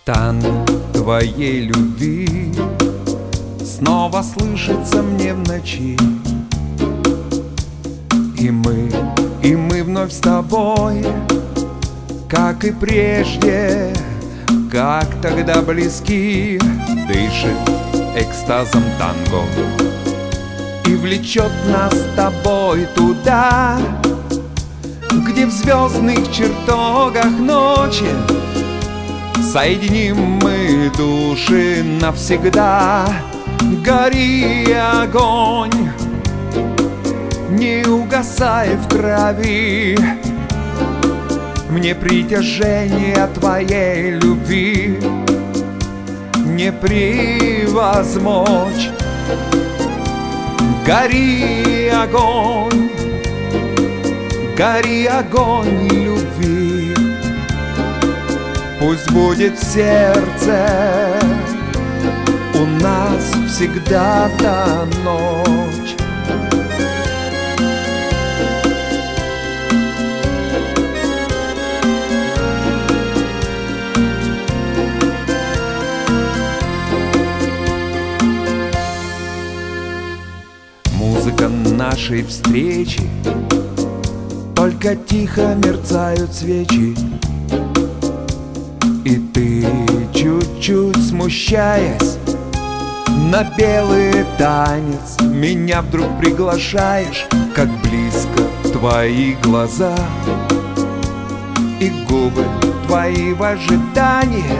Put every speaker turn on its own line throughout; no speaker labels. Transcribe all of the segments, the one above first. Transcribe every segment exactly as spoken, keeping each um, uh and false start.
Танго твоей любви снова слышится мне в ночи. И мы, и мы вновь с тобой, как и прежде, как тогда близки. Дышит экстазом танго и влечет нас с тобой туда, где в звездных чертогах ночи соединим мы души навсегда. Гори, огонь, не угасай в крови, мне притяжение твоей любви не превозмочь. Гори, огонь, гори, огонь любви, пусть будет в сердце у нас всегда та ночь. Музыка нашей встречи, только тихо мерцают свечи. И ты, чуть-чуть смущаясь, на белый танец меня вдруг приглашаешь. Как близко твои глаза и губы твои в ожидании.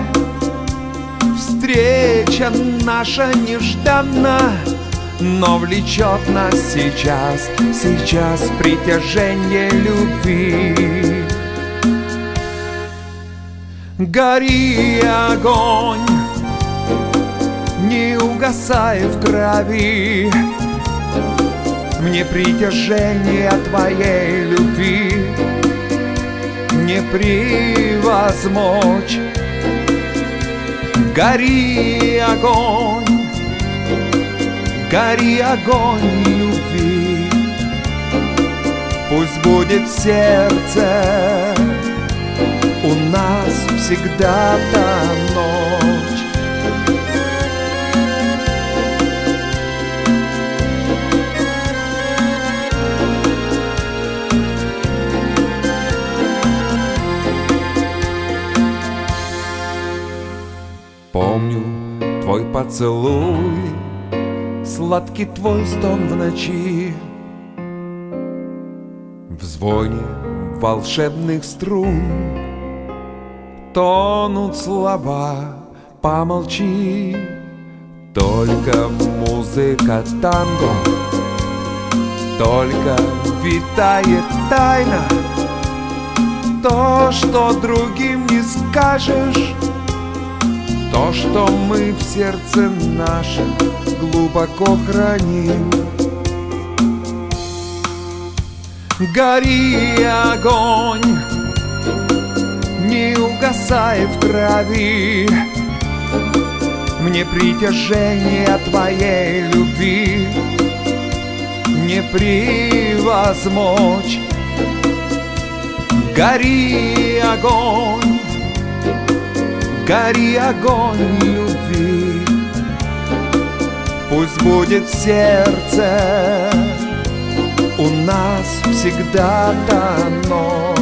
Встреча наша нежданна, но влечет нас сейчас, сейчас притяжение любви. Гори, огонь, не угасай в крови, мне притяжение твоей любви не превозмочь. Гори, огонь, гори, огонь любви, пусть будет в сердце у нас всегда та ночь. Помню твой поцелуй, сладкий твой стон в ночи. В звоне волшебных струн тонут слова, помолчи. Только музыка танго, только витает тайна. То, что другим не скажешь, то, что мы в сердце нашем глубоко храним. Гори, огонь, не угасай в крови, мне притяжение твоей любви не превозмочь. Гори, огонь, гори, огонь любви, пусть будет в сердце у нас всегда та ночь.